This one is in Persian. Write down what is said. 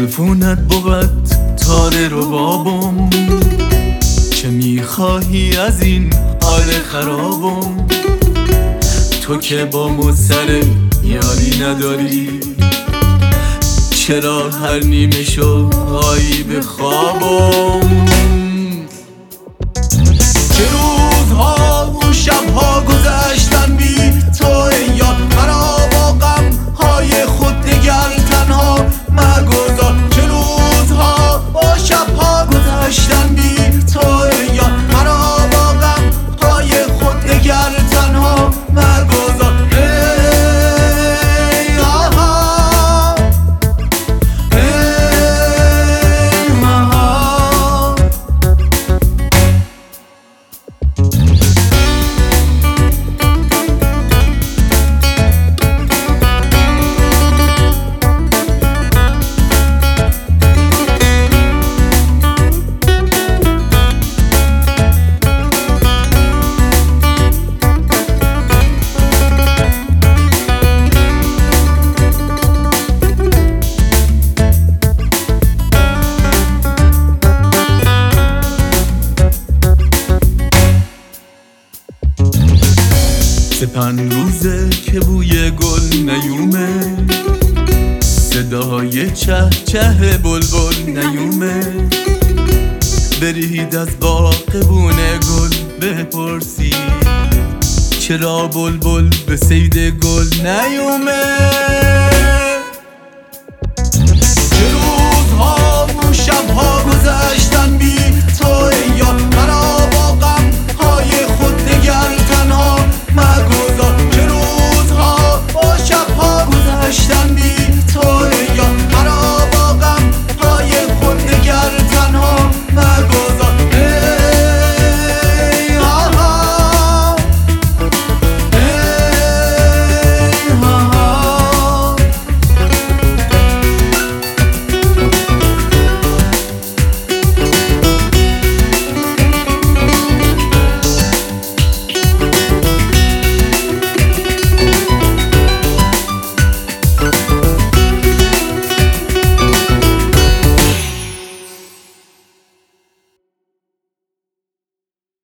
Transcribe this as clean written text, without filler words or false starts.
تلفونت بود تاره رو بابم، چه میخواهی از این حال خرابم؟ تو که با مصر یاری نداری، چرا هر نیمه شو آیی به خوابم؟ چه روزها و شبها گذشتن بی تو یاد، مرا با غم های خود دگر تنها مگذار. چه روزها و شبها گذشتن بی تو یاد، مرا با غم های خود دگر تنها مگذار. سپن روزه که بوی گل نیومه، صدای چه چه بلبل نیومه. برید از باغبون گل بپرسی، چرا بلبل به صید گل نیومه؟ چه روزها و شبها گذشتن بی تو